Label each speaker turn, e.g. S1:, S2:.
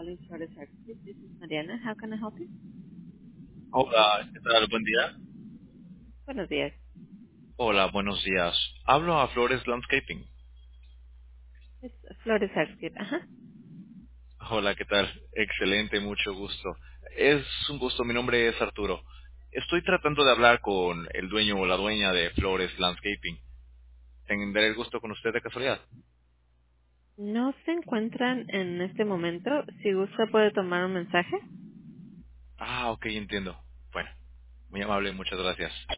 S1: calling Florida Services. This is Mariana. How can I help you?
S2: Hola, ¿qué tal? Buen día.
S1: Buenos días.
S2: Hola, buenos días. Hablo a Flores Landscaping.
S1: Es Florida Services. Ajá.
S2: Hola, ¿qué tal? Excelente, mucho gusto. Es un gusto, mi nombre es Arturo. Estoy tratando de hablar con el dueño o la dueña de Flores Landscaping. ¿Tendré el gusto con usted de casualidad?
S1: No se encuentran en este momento. Si gusta puede tomar un mensaje.
S2: Ah, ok, entiendo. Bueno, muy amable, muchas gracias.